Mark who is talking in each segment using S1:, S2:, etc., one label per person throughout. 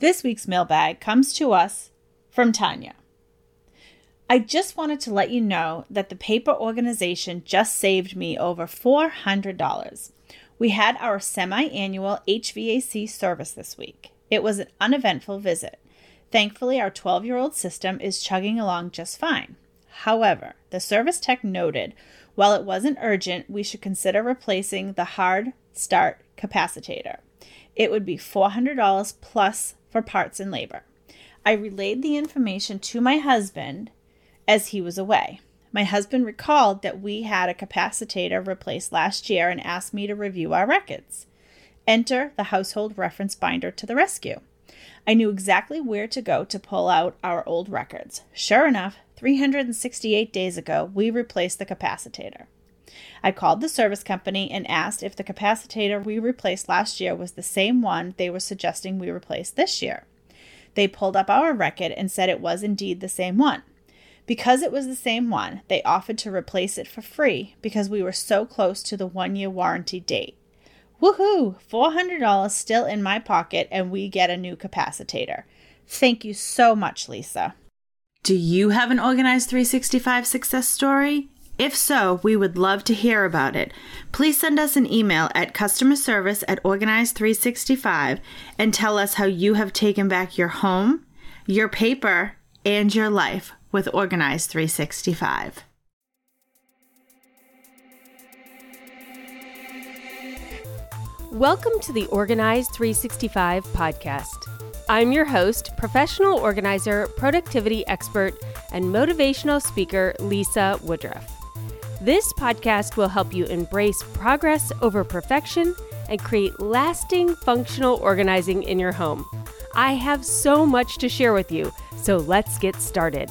S1: This week's mailbag comes to us from Tanya. I just wanted to let you know that the paper organization just saved me over $400. We had our semi-annual HVAC service this week. It was an uneventful visit. Thankfully, our 12-year-old system is chugging along just fine. However, the service tech noted, while it wasn't urgent, we should consider replacing the hard start capacitor. It would be $400 plus for parts and labor. I relayed the information to my husband as he was away. My husband recalled that we had a capacitor replaced last year and asked me to review our records. Enter the household reference binder to the rescue. I knew exactly where to go to pull out our old records. Sure enough, 368 days ago, we replaced the capacitor. I called the service company and asked if the capacitor we replaced last year was the same one they were suggesting we replace this year. They pulled up our record and said it was indeed the same one. Because it was the same one, they offered to replace it for free because we were so close to the 1-year warranty date. Woohoo! $400 still in my pocket and we get a new capacitor. Thank you so much, Lisa. Do you have an Organized 365 success story? If so, we would love to hear about it. Please send us an email at customerservice@Organized365 and tell us how you have taken back your home, your paper, and your life with Organized 365.
S2: Welcome to the Organized 365 podcast. I'm your host, professional organizer, productivity expert, and motivational speaker, Lisa Woodruff. This podcast will help you embrace progress over perfection and create lasting functional organizing in your home. I have so much to share with you, so let's get started.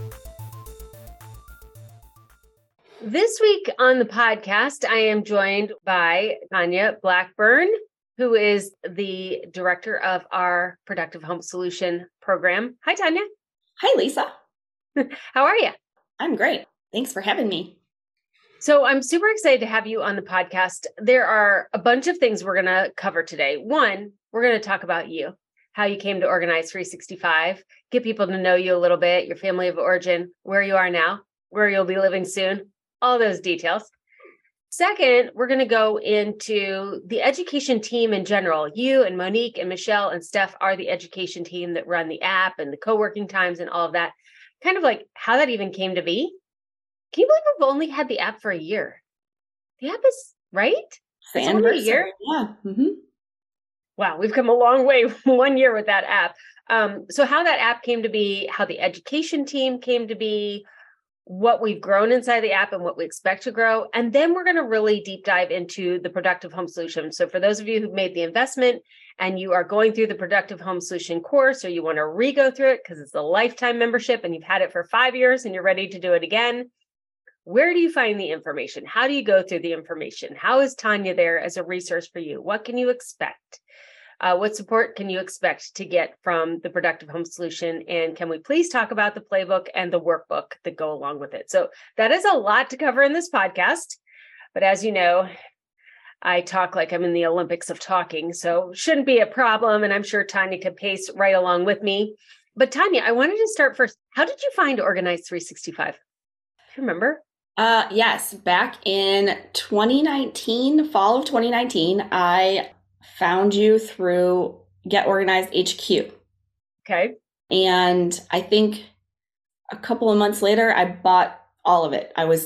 S2: This week on the podcast, I am joined by Tanya Blackburn, who is the director of our Productive Home Solution program. Hi, Tanya.
S3: Hi, Lisa.
S2: How are you?
S3: I'm great. Thanks for having me.
S2: So I'm super excited to have you on the podcast. There are a bunch of things we're going to cover today. One, we're going to talk about you, how you came to Organize 365, get people to know you a little bit, your family of origin, where you are now, where you'll be living soon, all those details. Second, we're going to go into the education team in general. You and Monique and Michelle and Steph are the education team that run the app and the co-working times and all of that. Kind of like how that even came to be. Can you believe we've only had the app for a year? The app is, right?
S3: It's
S2: only a year?
S3: Yeah. Mm-hmm.
S2: Wow, we've come a long way 1 year with that app. So how that app came to be, how the education team came to be, what we've grown inside the app and what we expect to grow. And then we're going to really deep dive into the Productive Home Solution. So for those of you who've made the investment and you are going through the Productive Home Solution course, or you want to re-go through it because it's a lifetime membership and you've had it for 5 years and you're ready to do it again, where do you find the information? How do you go through the information? How is Tanya there as a resource for you? What can you expect? What support can you expect to get from the Productive Home Solution? And can we please talk about the playbook and the workbook that go along with it? So that is a lot to cover in this podcast. But as you know, I talk like I'm in the Olympics of talking, so shouldn't be a problem. And I'm sure Tanya could pace right along with me. But Tanya, I wanted to start first. How did you find Organize 365? Do you remember?
S3: Yes. Back in 2019, fall of 2019, I found you through Get Organized HQ.
S2: Okay.
S3: And I think a couple of months later, I bought all of it. I was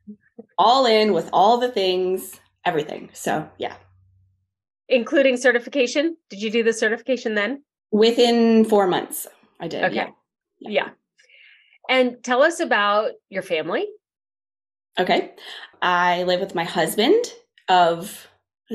S3: all in with all the things, everything. So yeah.
S2: Including certification? Did you do the certification then?
S3: Within 4 months, I did.
S2: Okay.
S3: Yeah.
S2: Yeah. And tell us about your family.
S3: Okay. I live with my husband of,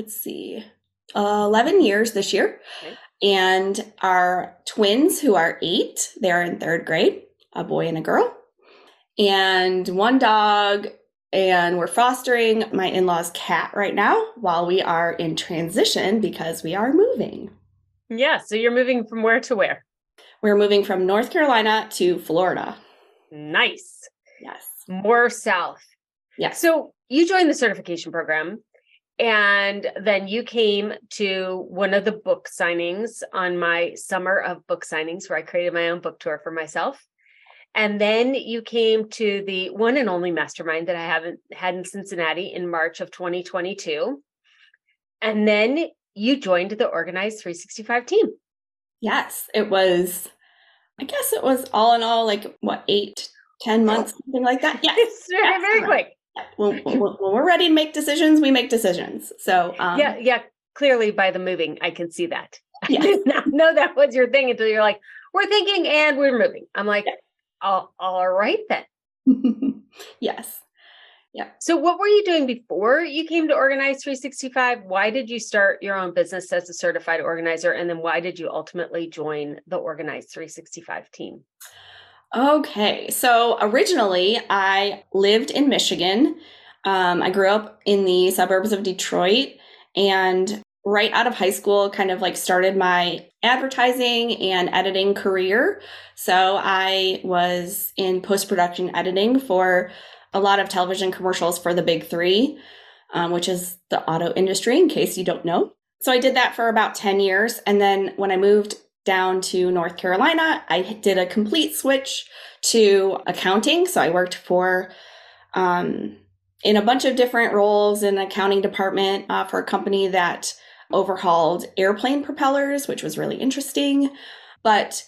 S3: 11 years this year.
S2: Okay.
S3: And our twins, who are 8, they're in 3rd grade, a boy and a girl, and 1 dog. And we're fostering my in-laws' cat right now while we are in transition because we are moving.
S2: Yeah. So you're moving from where to where?
S3: We're moving from North Carolina to Florida.
S2: Nice.
S3: Yes.
S2: More south.
S3: Yes.
S2: So you joined the certification program And then you came to one of the book signings on my summer of book signings, where I created my own book tour for myself. And then you came to the one and only mastermind that I haven't had in Cincinnati in March of 2022. And then you joined the Organize 365 team.
S3: Yes, it was, I guess it was all in all, like what, 8-10 months, something like that. Yeah.
S2: It's very quick.
S3: When we're ready to make decisions, we make decisions. So
S2: yeah. Clearly by the moving, I can see that.
S3: Yeah.
S2: I did not know that was your thing until you're like, we're thinking and we're moving. I'm like, all right then.
S3: Yes. Yeah.
S2: So what were you doing before you came to Organize 365? Why did you start your own business as a certified organizer? And then why did you ultimately join the Organize 365 team?
S3: Okay. So originally I lived in Michigan. I grew up in the suburbs of Detroit, and right out of high school, kind of like started my advertising and editing career. So I was in post-production editing for a lot of television commercials for the big three, which is the auto industry, in case you don't know. So I did that for about 10 years. And then when I moved down to North Carolina, I did a complete switch to accounting. So I worked for in a bunch of different roles in the accounting department for a company that overhauled airplane propellers, which was really interesting. But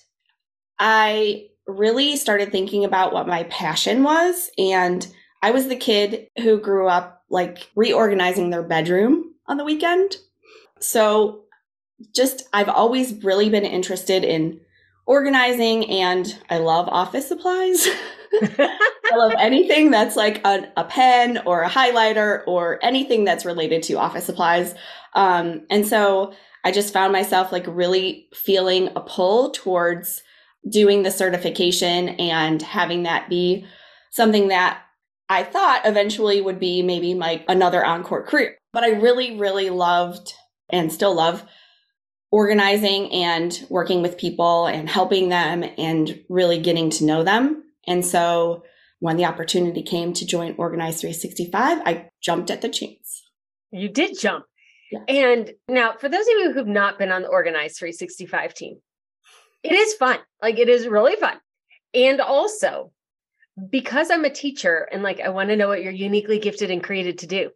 S3: I really started thinking about what my passion was. And I was the kid who grew up like reorganizing their bedroom on the weekend. So I've always really been interested in organizing, and I love office supplies. I love anything that's like a pen or a highlighter or anything that's related to office supplies. And so I just found myself like really feeling a pull towards doing the certification and having that be something that I thought eventually would be maybe like another encore career. But I really, really loved and still love organizing and working with people and helping them and really getting to know them. And so when the opportunity came to join Organize 365, I jumped at the chance.
S2: You did jump.
S3: Yeah.
S2: And now, for those of you who've not been on the Organize 365 team, it is fun. Like, it is really fun. And also, because I'm a teacher and like I want to know what you're uniquely gifted and created to do,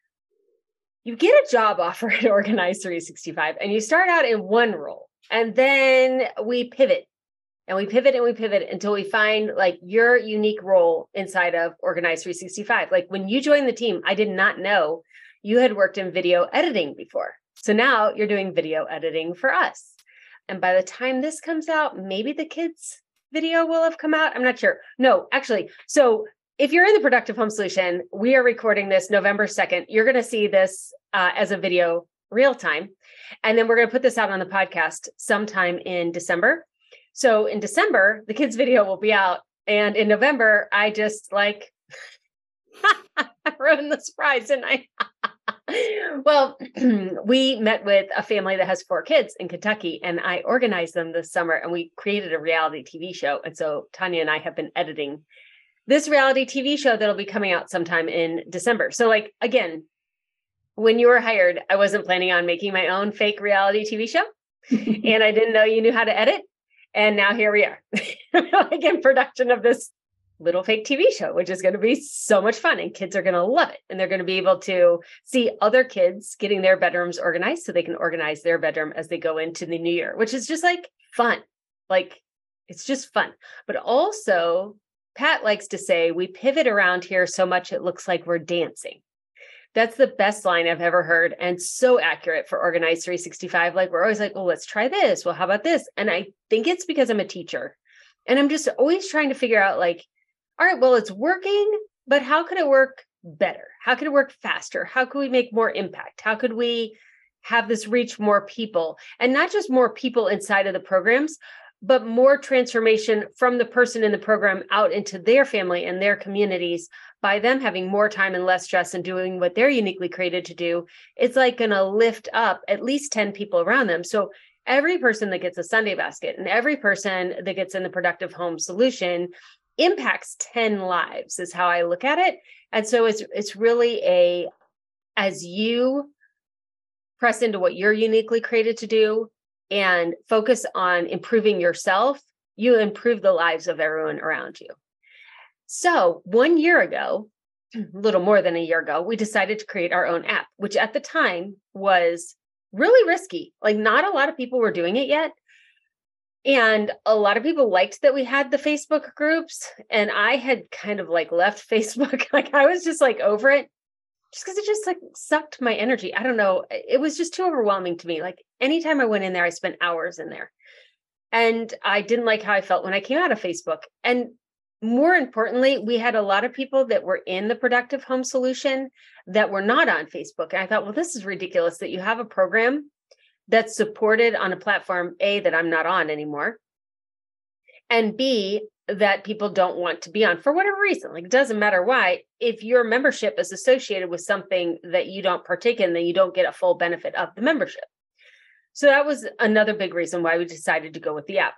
S2: you get a job offer at Organize 365 and you start out in one role, and then we pivot and we pivot and we pivot until we find like your unique role inside of Organize 365. Like when you joined the team, I did not know you had worked in video editing before. So now you're doing video editing for us. And by the time this comes out, maybe the kids' video will have come out. I'm not sure. No, actually. So if you're in the Productive Home Solution, we are recording this November 2nd. You're going to see this as a video real time. And then we're going to put this out on the podcast sometime in December. So in December, the kids' video will be out. And in November, I just like ruined the surprise, didn't I? Well, we met with a family that has 4 kids in Kentucky, and I organized them this summer, and we created a reality TV show. And so Tanya and I have been editing this reality TV show that'll be coming out sometime in December. So like, again, when you were hired, I wasn't planning on making my own fake reality TV show, and I didn't know you knew how to edit. And now here we are, like in production of this little fake TV show, which is going to be so much fun, and kids are going to love it. And they're going to be able to see other kids getting their bedrooms organized so they can organize their bedroom as they go into the new year, which is just like fun. Like, it's just fun. But also, Pat likes to say, we pivot around here so much it looks like we're dancing. That's the best line I've ever heard, and so accurate for Organize 365. Like, we're always like, well, let's try this. Well, how about this? And I think it's because I'm a teacher, and I'm just always trying to figure out like, all right, well, it's working, but how could it work better? How could it work faster? How could we make more impact? How could we have this reach more people? And not just more people inside of the programs, but more transformation from the person in the program out into their family and their communities by them having more time and less stress and doing what they're uniquely created to do. It's like going to lift up at least 10 people around them. So every person that gets a Sunday basket and every person that gets in the Productive Home Solution impacts 10 lives is how I look at it. And so it's really as you press into what you're uniquely created to do and focus on improving yourself, you improve the lives of everyone around you. So 1 year ago, a little more than a year ago, we decided to create our own app, which at the time was really risky. Like not a lot of people were doing it yet. And a lot of people liked that we had the Facebook groups. And I had kind of like left Facebook. Like I was just like over it just because it just like sucked my energy. I don't know. It was just too overwhelming to me. Like anytime I went in there, I spent hours in there. And I didn't like how I felt when I came out of Facebook. And more importantly, we had a lot of people that were in the Productive Home Solution that were not on Facebook. And I thought, well, this is ridiculous that you have a program that's supported on a platform, A, that I'm not on anymore, and B, that people don't want to be on for whatever reason. Like, it doesn't matter why. If your membership is associated with something that you don't partake in, then you don't get a full benefit of the membership. So that was another big reason why we decided to go with the app.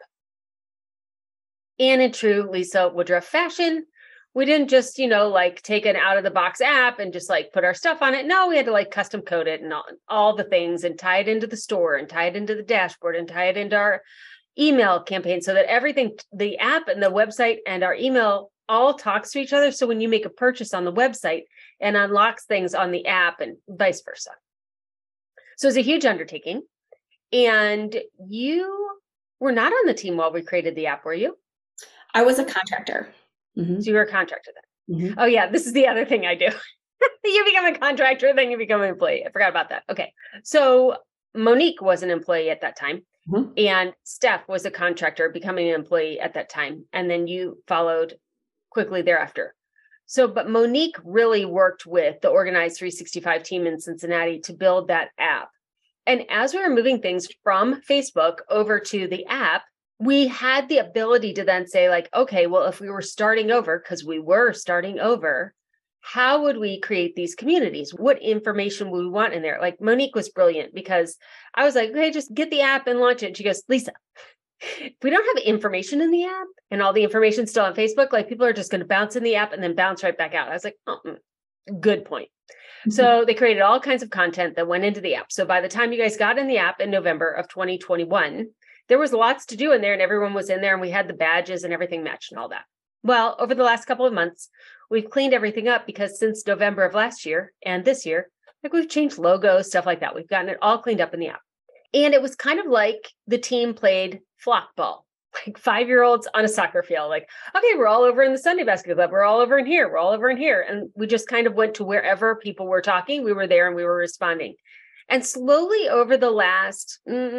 S2: And in true Lisa Woodruff fashion, we didn't just, like take an out of the box app and just like put our stuff on it. No, we had to like custom code it and all the things and tie it into the store and tie it into the dashboard and tie it into our email campaign so that everything, the app and the website and our email all talks to each other. So when you make a purchase on the website, and unlocks things on the app and vice versa. So it's a huge undertaking. And you were not on the team while we created the app, were you?
S3: I was a contractor. Mm-hmm.
S2: So you were a contractor then. Mm-hmm. Oh yeah, this is the other thing I do. You become a contractor, then you become an employee. I forgot about that. Okay. So Monique was an employee at that time. Mm-hmm. And Steph was a contractor becoming an employee at that time. And then you followed quickly thereafter. So, but Monique really worked with the Organize 365 team in Cincinnati to build that app. And as we were moving things from Facebook over to the app, we had the ability to then say like, okay, well, if we were starting over, because we were starting over, how would we create these communities? What information would we want in there? Like Monique was brilliant because I was like, okay, just get the app and launch it. And she goes, Lisa, if we don't have information in the app and all the information still on Facebook, like people are just going to bounce in the app and then bounce right back out. I was like, good point. Mm-hmm. So they created all kinds of content that went into the app. So by the time you guys got in the app in November of 2021, there was lots to do in there and everyone was in there and we had the badges and everything matched and all that. Well, over the last couple of months, we've cleaned everything up because since November of last year and this year, like we've changed logos, stuff like that. We've gotten it all cleaned up in the app. And it was kind of like the team played flock ball, like 5-year-olds on a soccer field. Like, okay, we're all over in the Sunday Basket Club. We're all over in here. We're all over in here. And we just kind of went to wherever people were talking. We were there and we were responding. And slowly over the last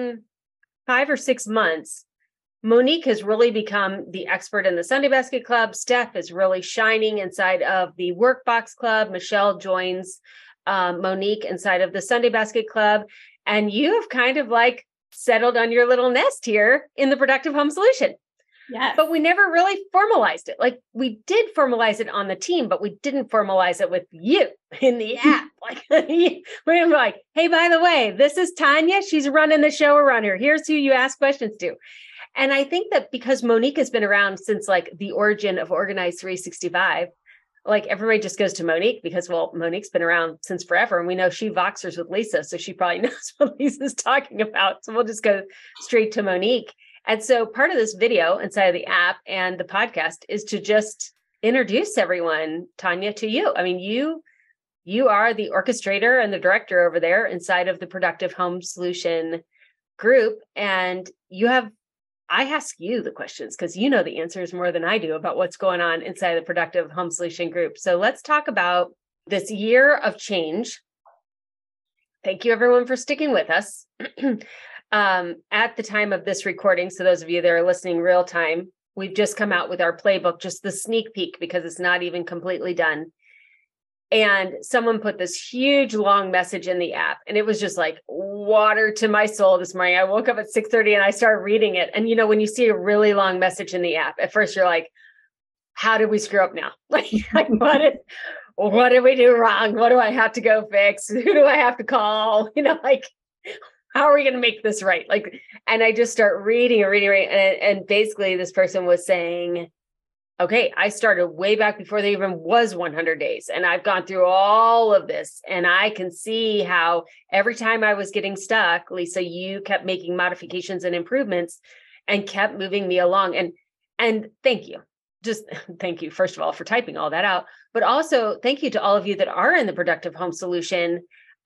S2: 5 or 6 months, Monique has really become the expert in the Sunday Basket Club. Steph is really shining inside of the Workbox Club. Michelle joins Monique inside of the Sunday Basket Club. And you have kind of like settled on your little nest here in the Productive Home Solution.
S3: Yes.
S2: But we never really formalized it. Like we did formalize it on the team, but we didn't formalize it with you in the app. Like we're like, hey, by the way, this is Tanya. She's running the show around here. Here's who you ask questions to. And I think that because Monique has been around since like the origin of Organize 365, like everybody just goes to Monique because, well, Monique's been around since forever. And we know she Voxers with Lisa. So she probably knows what Lisa's talking about. So we'll just go straight to Monique. And so part of this video inside of the app and the podcast is to just introduce everyone, Tanya, to you. I mean, you are the orchestrator and the director over there inside of the Productive Home Solution group. And I ask you the questions because you know the answers more than I do about what's going on inside the Productive Home Solution group. So let's talk about this year of change. Thank you, everyone, for sticking with us. At the time of this recording, so those of you that are listening real time, we've just come out with our playbook, just the sneak peek, because it's not even completely done. And someone put this huge long message in the app, and it was just like water to my soul this morning. I woke up at 6:30 and I started reading it. And when you see a really long message in the app, at first you're like, how did we screw up now? Like what did we do wrong? What do I have to go fix? Who do I have to call? How are we going to make this right? And I just start reading. And basically this person was saying, okay, I started way back before there even was 100 days. And I've gone through all of this. And I can see how every time I was getting stuck, Lisa, you kept making modifications and improvements and kept moving me along. And thank you. Just thank you, first of all, for typing all that out. But also thank you to all of you that are in the Productive Home Solution.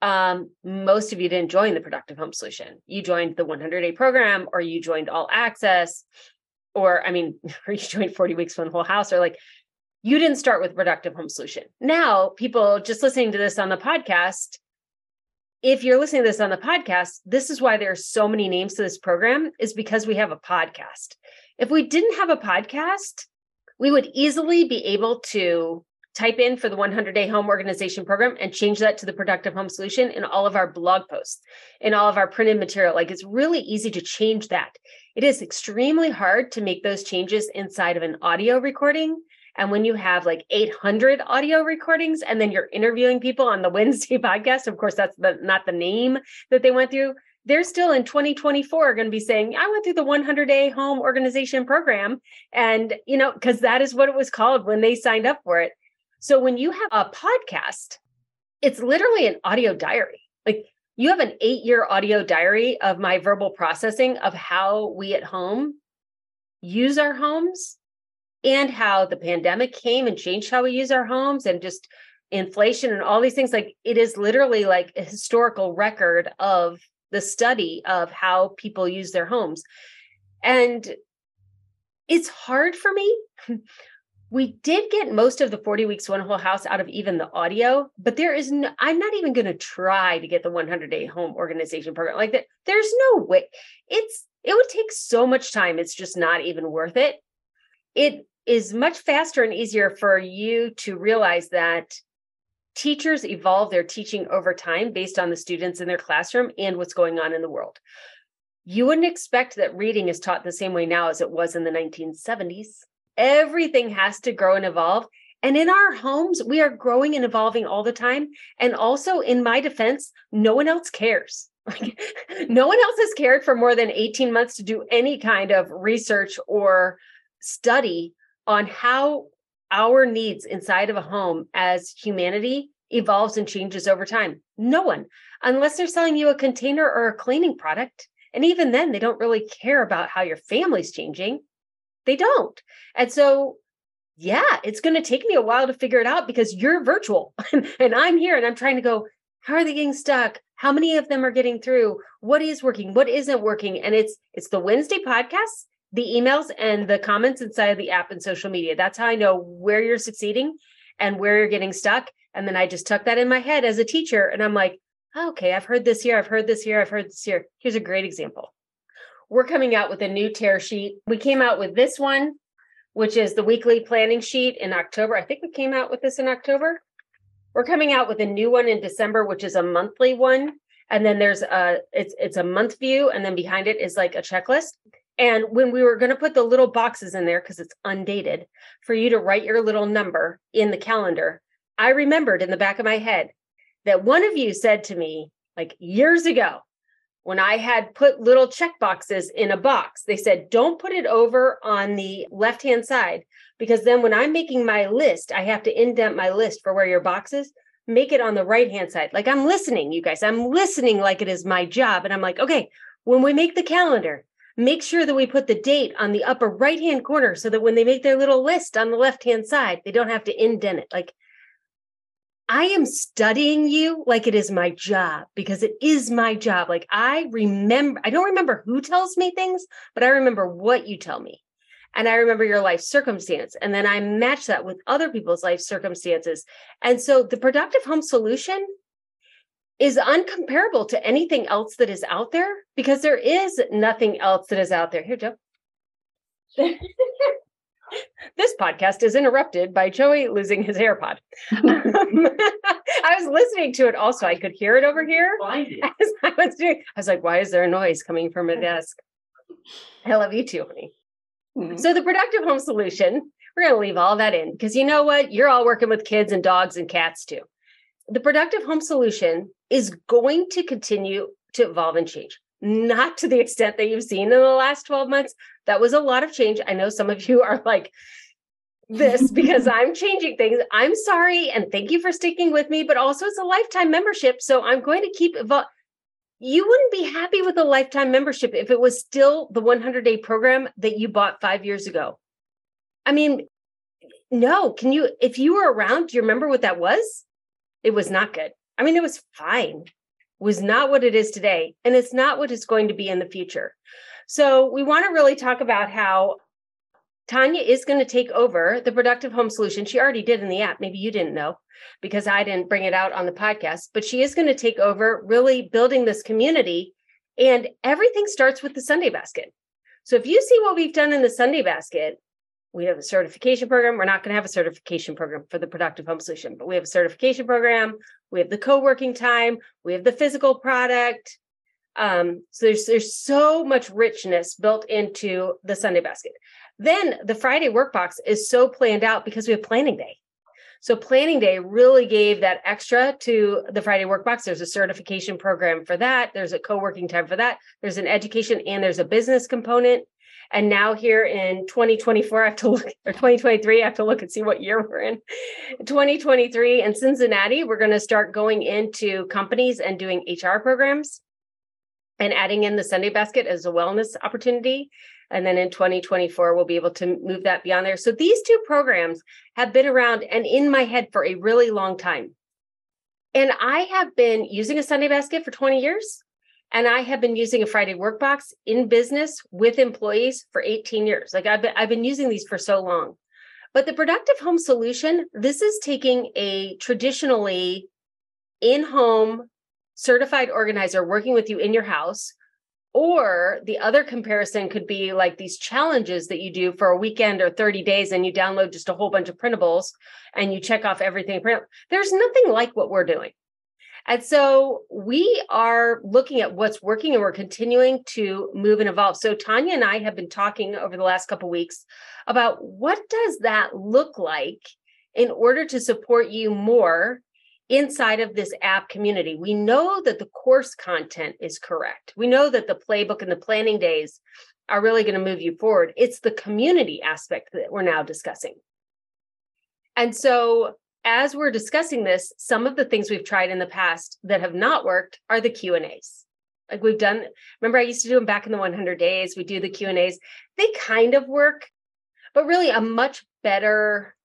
S2: Most of you didn't join the Productive Home Solution. You joined the 100-day program, or you joined All Access, or you joined 40 Weeks One Whole House, or like you didn't start with Productive Home Solution. Now, people just listening to this on the podcast, if you're listening to this on the podcast, this is why there are so many names to this program, is because we have a podcast. If we didn't have a podcast, we would easily be able to type in for the 100-day home organization program and change that to the Productive Home Solution in all of our blog posts, in all of our printed material. Like, it's really easy to change that. It is extremely hard to make those changes inside of an audio recording. And when you have like 800 audio recordings and then you're interviewing people on the Wednesday podcast, of course, that's not the name that they went through. They're still in 2024 going to be saying, I went through the 100-day home organization program. And, because that is what it was called when they signed up for it. So when you have a podcast, it's literally an audio diary. Like, you have an 8-year audio diary of my verbal processing of how we at home use our homes, and how the pandemic came and changed how we use our homes, and just inflation and all these things. Like, it is literally like a historical record of the study of how people use their homes. And it's hard for me. We did get most of the 40 Weeks One Whole House out of even the audio, but I'm not even going to try to get the 100-day home organization program like that. There's no way. It would take so much time. It's just not even worth it. It is much faster and easier for you to realize that teachers evolve their teaching over time based on the students in their classroom and what's going on in the world. You wouldn't expect that reading is taught the same way now as it was in the 1970s. Everything has to grow and evolve. And in our homes, we are growing and evolving all the time. And also, in my defense, no one else cares. No one else has cared for more than 18 months to do any kind of research or study on how our needs inside of a home as humanity evolves and changes over time. No one, unless they're selling you a container or a cleaning product. And even then, they don't really care about how your family's changing. They don't. And so, yeah, it's going to take me a while to figure it out, because you're virtual and I'm here and I'm trying to go, how are they getting stuck? How many of them are getting through? What is working? What isn't working? And it's the Wednesday podcasts, the emails, and the comments inside of the app and social media. That's how I know where you're succeeding and where you're getting stuck. And then I just tuck that in my head as a teacher. And I'm like, oh, okay, I've heard this here. I've heard this here. I've heard this here. Here's a great example. We're coming out with a new tear sheet. We came out with this one, which is the weekly planning sheet, in October. I think we came out with this in October. We're coming out with a new one in December, which is a monthly one. And then there's it's a month view. And then behind it is like a checklist. And when we were going to put the little boxes in there, because it's undated, for you to write your little number in the calendar, I remembered in the back of my head that one of you said to me, like years ago, when I had put little check boxes in a box, they said, don't put it over on the left-hand side, because then when I'm making my list, I have to indent my list for where your box is. Make it on the right-hand side. Like, I'm listening, you guys. I'm listening like it is my job. And I'm like, okay, when we make the calendar, make sure that we put the date on the upper right-hand corner so that when they make their little list on the left-hand side, they don't have to indent it. Like, I am studying you like it is my job, because it is my job. Like, I don't remember who tells me things, but I remember what you tell me. And I remember your life circumstance. And then I match that with other people's life circumstances. And so the Productive Home Solution is uncomparable to anything else that is out there, because there is nothing else that is out there. Here, Joe. This podcast is interrupted by Joey losing his AirPod. I was listening to it also. I could hear it over here. As I was like, why is there a noise coming from a desk? I love you too, honey. Mm-hmm. So the Productive Home Solution, we're going to leave all that in, because you know what? You're all working with kids and dogs and cats too. The Productive Home Solution is going to continue to evolve and change. Not to the extent that you've seen in the last 12 months. That was a lot of change. I know some of you are like, this because I'm changing things. I'm sorry. And thank you for sticking with me, but also it's a lifetime membership. So I'm going to keep evolving. You wouldn't be happy with a lifetime membership if it was still the 100-day program that you bought 5 years ago. I mean, no, if you were around, do you remember what that was? It was not good. I mean, it was fine. It was not what it is today. And it's not what it's going to be in the future. So we want to really talk about how Tanya is going to take over the Productive Home Solution. She already did in the app. Maybe you didn't know because I didn't bring it out on the podcast, but she is going to take over really building this community. And everything starts with the Sunday Basket. So if you see what we've done in the Sunday Basket, we have a certification program. We're not going to have a certification program for the Productive Home Solution, but we have a certification program. We have the co-working time. We have the physical product. So there's so much richness built into the Sunday Basket. Then the Friday Workbox is so planned out because we have Planning Day. So Planning Day really gave that extra to the Friday Workbox. There's a certification program for that. There's a co-working time for that. There's an education and there's a business component. And now here in 2024, I have to look, or 2023, I have to look and see what year we're in. 2023 in Cincinnati, we're going to start going into companies and doing HR programs and adding in the Sunday Basket as a wellness opportunity. And then in 2024, we'll be able to move that beyond there. So these two programs have been around and in my head for a really long time. And I have been using a Sunday Basket for 20 years. And I have been using a Friday Workbox in business with employees for 18 years. Like I've been using these for so long. But the Productive Home Solution, this is taking a traditionally in-home certified organizer working with you in your house. Or the other comparison could be like these challenges that you do for a weekend or 30 days and you download just a whole bunch of printables and you check off everything. There's nothing like what we're doing. And so we are looking at what's working and we're continuing to move and evolve. So Tanya and I have been talking over the last couple of weeks about what does that look like in order to support you more inside of this app community. We know that the course content is correct. We know that the playbook and the planning days are really going to move you forward. It's the community aspect that we're now discussing. And so as we're discussing this, some of the things we've tried in the past that have not worked are the Q&As. Like we've done, remember I used to do them back in the 100 days. We do the Q&As. They kind of work, but really a much better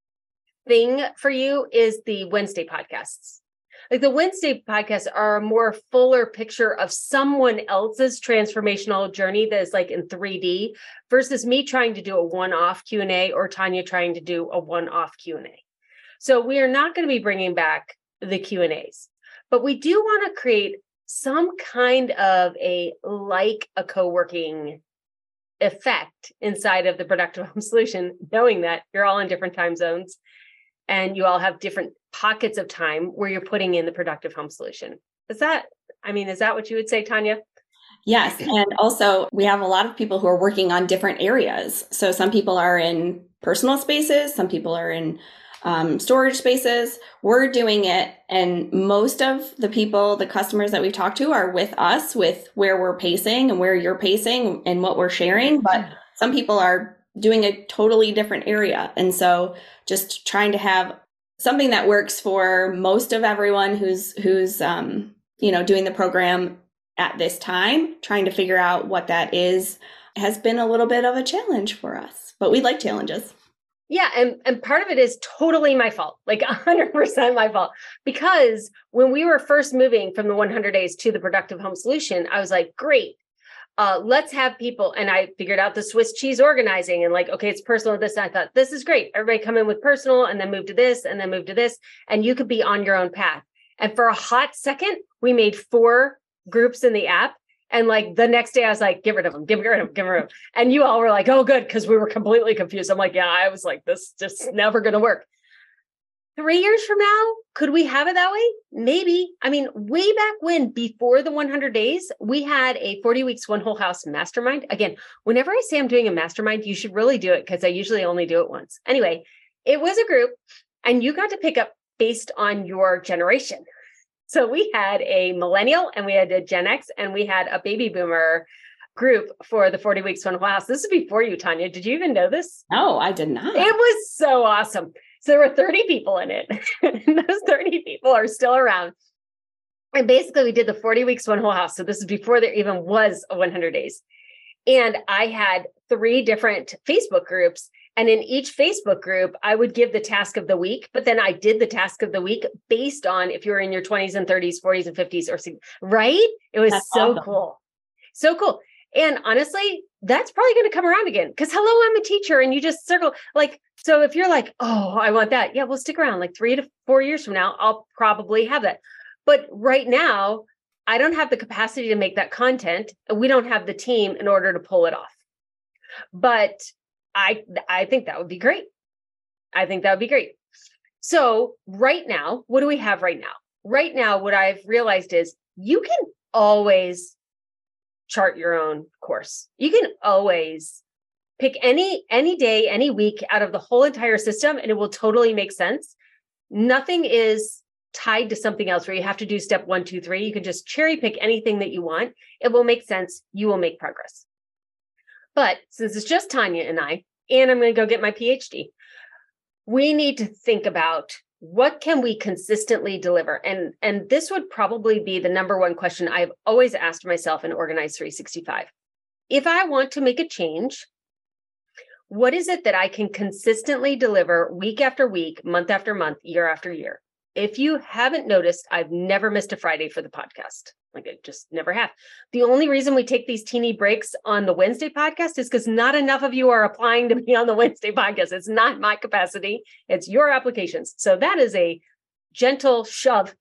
S2: thing for you is the Wednesday podcasts. Like the Wednesday podcasts are a more fuller picture of someone else's transformational journey that is like in 3D versus me trying to do a one-off Q&A or Tanya trying to do a one-off Q&A. So we are not going to be bringing back the Q&As, but we do want to create some kind of a co-working effect inside of the Productive Home Solution, knowing that you're all in different time zones and you all have different pockets of time where you're putting in the Productive Home Solution. Is that what you would say, Tanya?
S3: Yes. And also we have a lot of people who are working on different areas. So some people are in personal spaces, some people are in storage spaces. We're doing it. And most of the customers that we've talked to are with us, with where we're pacing and where you're pacing and what we're sharing. But some people are doing a totally different area. And so just trying to have something that works for most of everyone who's doing the program at this time, trying to figure out what that is, has been a little bit of a challenge for us, but we like challenges.
S2: Yeah. And part of it is totally my fault, like 100% my fault, because when we were first moving from the 100 days to the Productive Home Solution, I was like, great, let's have people. And I figured out the Swiss cheese organizing and like, okay, it's personal this. And I thought, this is great. Everybody come in with personal and then move to this and then move to this. And you could be on your own path. And for a hot second, we made 4 groups in the app. And like the next day I was like, get rid of them. And you all were like, oh, good. Cause we were completely confused. I'm like, yeah, I was like, this just never going to work. 3 years from now, could we have it that way? Maybe. I mean, way back when, before the 100 days, we had a 40 weeks, one whole house mastermind. Again, whenever I say I'm doing a mastermind, you should really do it because I usually only do it once. Anyway, it was a group and you got to pick up based on your generation. So we had a millennial and we had a Gen X and we had a baby boomer group for the 40 Weeks Fun House. This is before you, Tanya. Did you even know this?
S3: No, I did not.
S2: It was so awesome. So there were 30 people in it. And those 30 people are still around. And basically we did the 40 Weeks One Whole House. So this is before there even was a 100 days. And I had 3 different Facebook groups. And in each Facebook group, I would give the task of the week, but then I did the task of the week based on if you were in your 20s and 30s, 40s and 50s, or right? It was so awesome. Cool. So cool. And honestly, that's probably going to come around again because hello, I'm a teacher and you just circle like, so if you're like, oh, I want that. Yeah, we'll stick around like 3 to 4 years from now, I'll probably have that. But right now, I don't have the capacity to make that content. And we don't have the team in order to pull it off. But I think that would be great. I think that would be great. So right now, what do we have right now? Right now, what I've realized is you can always chart your own course. You can always pick any day, any week out of the whole entire system, and it will totally make sense. Nothing is tied to something else where you have to do step 1, 2, 3. You can just cherry pick anything that you want. It will make sense. You will make progress. But since it's just Tanya and I'm going to go get my PhD, we need to think about what can we consistently deliver? And this would probably be the number one question I've always asked myself in Organize 365. If I want to make a change, what is it that I can consistently deliver week after week, month after month, year after year? If you haven't noticed, I've never missed a Friday for the podcast. Like I just never have. The only reason we take these teeny breaks on the Wednesday podcast is because not enough of you are applying to be on the Wednesday podcast. It's not my capacity. It's your applications. So that is a gentle shove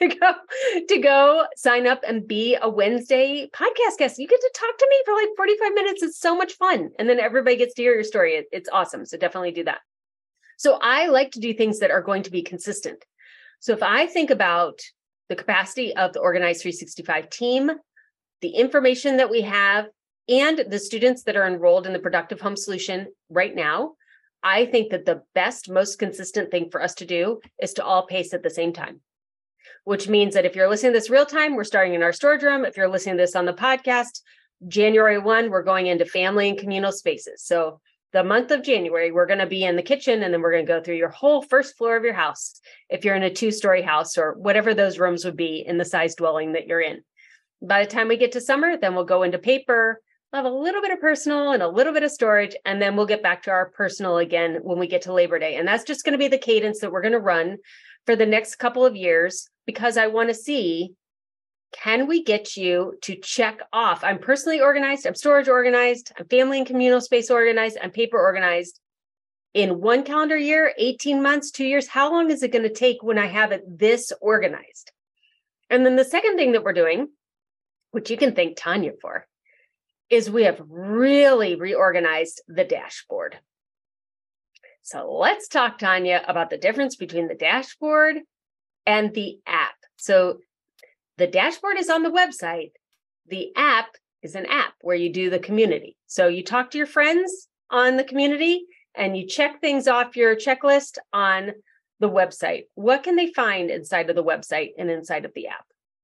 S2: to go sign up and be a Wednesday podcast guest. You get to talk to me for like 45 minutes. It's so much fun. And then everybody gets to hear your story. It's awesome. So definitely do that. So I like to do things that are going to be consistent. So if I think about the capacity of the Organize 365 team, the information that we have, and the students that are enrolled in the Productive Home Solution right now, I think that the best, most consistent thing for us to do is to all pace at the same time, which means that if you're listening to this real time, we're starting in our storage room. If you're listening to this on the podcast, January 1, we're going into family and communal spaces. So the month of January, we're going to be in the kitchen, and then we're going to go through your whole first floor of your house. If you're in a 2-story house or whatever those rooms would be in the size dwelling that you're in. By the time we get to summer, then we'll go into paper. We'll have a little bit of personal and a little bit of storage, and then we'll get back to our personal again when we get to Labor Day. And that's just going to be the cadence that we're going to run for the next couple of years, because I want to see, can we get you to check off? I'm personally organized, I'm storage organized, I'm family and communal space organized, I'm paper organized. In 1 calendar year, 18 months, 2 years, how long is it going to take when I have it this organized? And then the second thing that we're doing, which you can thank Tanya for, is we have really reorganized the dashboard. So let's talk, Tanya, about the difference between the dashboard and the app. So the dashboard is on the website. The app is an app where you do the community. So you talk to your friends on the community and you check things off your checklist on the website. What can they find inside of the website and inside of the app?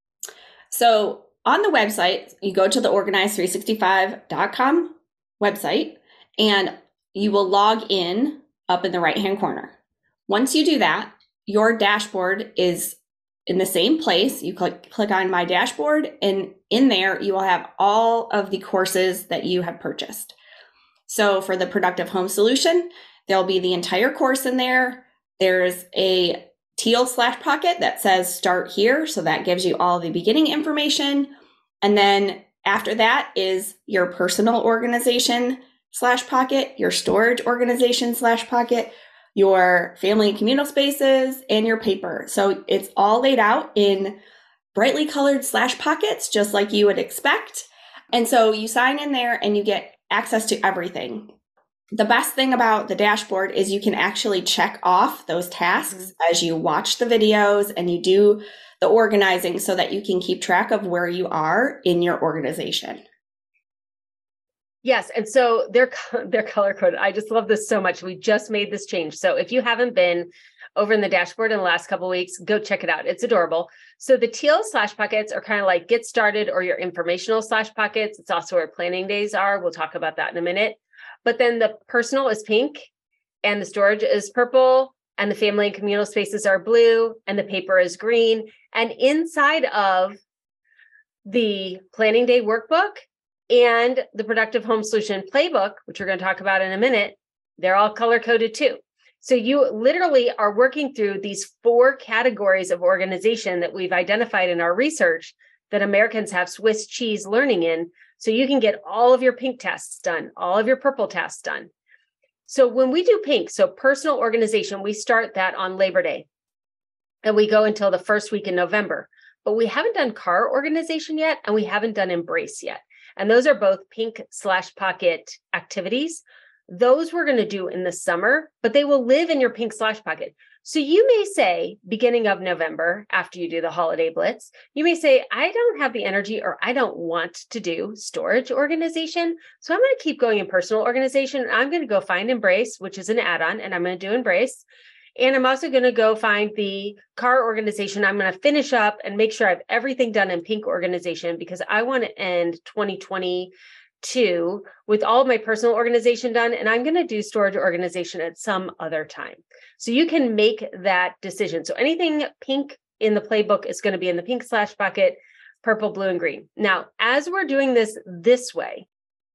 S3: So on the website, you go to the organize365.com website and you will log in up in the right-hand corner. Once you do that, your dashboard is in the same place. You click on My Dashboard, and in there, you will have all of the courses that you have purchased. So for the Productive Home Solution, there'll be the entire course in there. There's a teal /pocket that says Start Here. So that gives you all the beginning information. And then after that is your personal organization /pocket, your storage organization /pocket, your family and communal spaces, and your paper. So it's all laid out in brightly colored /pockets, just like you would expect. And so you sign in there and you get access to everything. The best thing about the dashboard is you can actually check off those tasks as you watch the videos and you do the organizing so that you can keep track of where you are in your organization.
S2: Yes. And so they're color coded. I just love this so much. We just made this change. So if you haven't been over in the dashboard in the last couple of weeks. Go check it out. It's adorable. So the teal slash pockets are kind of like get started or your informational slash pockets. It's also where planning days are. We'll talk about that in a minute. But then the personal is pink and the storage is purple and the family and communal spaces are blue and the paper is green. And inside of the planning day workbook and the productive home solution playbook, which we're going to talk about in a minute, they're all color coded too. So you literally are working through these 4 categories of organization that we've identified in our research that Americans have Swiss cheese learning in. So you can get all of your pink tasks done, all of your purple tasks done. So when we do pink, so personal organization, we start that on Labor Day and we go until the first week in November, but we haven't done car organization yet. And we haven't done embrace yet. And those are both pink slash pocket activities. Those we're going to do in the summer, but they will live in your pink slash pocket. So you may say, beginning of November, after you do the holiday blitz, you may say, I don't have the energy or I don't want to do storage organization. So I'm going to keep going in personal organization. I'm going to go find Embrace, which is an add-on, and I'm going to do Embrace. And I'm also going to go find the car organization. I'm going to finish up and make sure I have everything done in pink organization because I want to end 2022 with all of my personal organization done. And I'm going to do storage organization at some other time. So you can make that decision. So anything pink in the playbook is going to be in the pink slash bucket, purple, blue, and green. Now, as we're doing this way,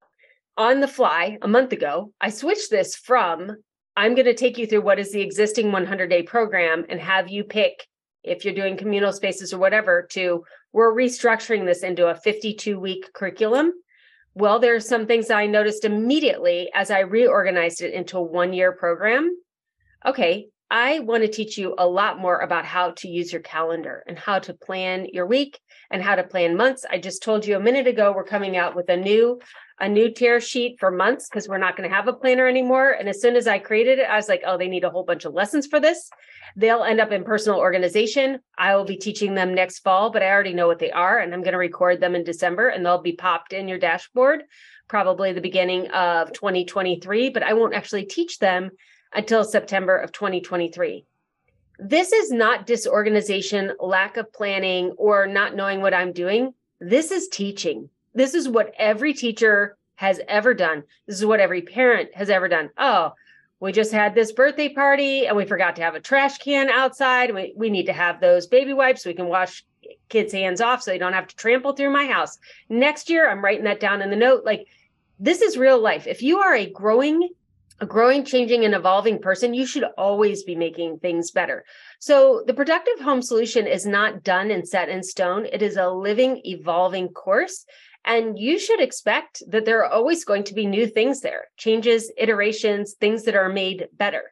S2: on the fly, a month ago, I switched this from I'm going to take you through what is the existing 100-day program and have you pick, if you're doing communal spaces or whatever, to we're restructuring this into a 52-week curriculum. Well, there are some things I noticed immediately as I reorganized it into a 1-year program. Okay, I want to teach you a lot more about how to use your calendar and how to plan your week and how to plan months. I just told you a minute ago, we're coming out with a new tear sheet for months because we're not going to have a planner anymore. And as soon as I created it, I was like, oh, they need a whole bunch of lessons for this. They'll end up in personal organization. I will be teaching them next fall, but I already know what they are. And I'm going to record them in December and they'll be popped in your dashboard, probably the beginning of 2023, but I won't actually teach them until September of 2023. This is not disorganization, lack of planning, or not knowing what I'm doing. This is teaching. This is what every teacher has ever done. This is what every parent has ever done. Oh, we just had this birthday party and we forgot to have a trash can outside. We need to have those baby wipes so we can wash kids' hands off so they don't have to trample through my house. Next year, I'm writing that down in the note. Like, this is real life. If you are a growing, changing, and evolving person, you should always be making things better. So the Productive Home Solution is not done and set in stone. It is a living, evolving course. And you should expect that there are always going to be new things there, changes, iterations, things that are made better.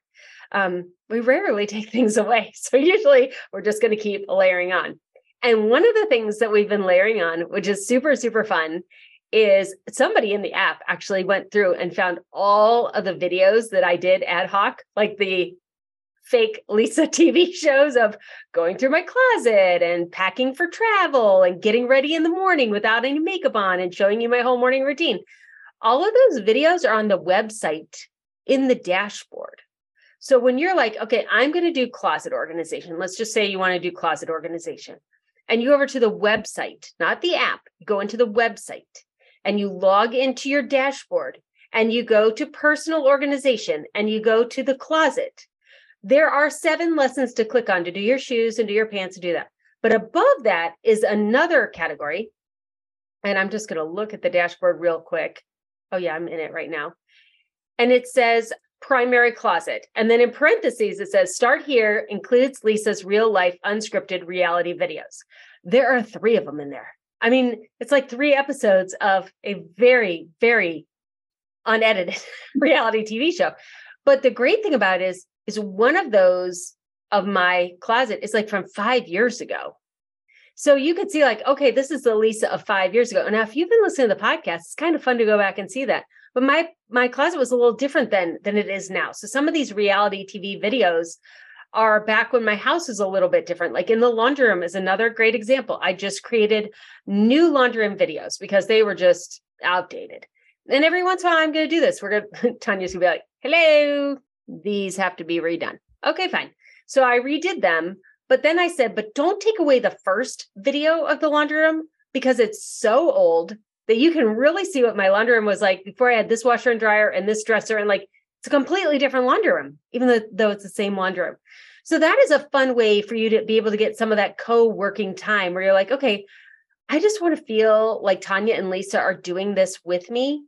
S2: We rarely take things away. So usually we're just going to keep layering on. And one of the things that we've been layering on, which is super, super fun, is somebody in the app actually went through and found all of the videos that I did ad hoc, like the fake Lisa TV shows of going through my closet and packing for travel and getting ready in the morning without any makeup on and showing you my whole morning routine. All of those videos are on the website in the dashboard. So when you're like, okay, I'm going to do closet organization. Let's just say you want to do closet organization and you go over to the website, not the app, you go into the website and you log into your dashboard and you go to personal organization and you go to the closet. There are 7 lessons to click on to do your shoes and do your pants and do that. But above that is another category. And I'm just going to look at the dashboard real quick. Oh yeah, I'm in it right now. And it says primary closet. And then in parentheses, it says start here includes Lisa's real life unscripted reality videos. There are 3 of them in there. I mean, it's like 3 episodes of a very, very unedited reality TV show. But the great thing about it is one of those of my closet is like from 5 years ago. So you could see like, okay, this is the Lisa of 5 years ago. And now if you've been listening to the podcast, it's kind of fun to go back and see that. But my closet was a little different than it is now. So some of these reality TV videos are back when my house is a little bit different. Like in the laundry room is another great example. I just created new laundry room videos because they were just outdated. And every once in a while, I'm going to do this. Tanya's going to be like, hello, these have to be redone. Okay, fine. So I redid them. But then I said, but don't take away the first video of the laundry room because it's so old that you can really see what my laundry room was like before I had this washer and dryer and this dresser. And like, it's a completely different laundry room, even though it's the same laundry room. So that is a fun way for you to be able to get some of that co-working time where you're like, okay, I just want to feel like Tanya and Lisa are doing this with me.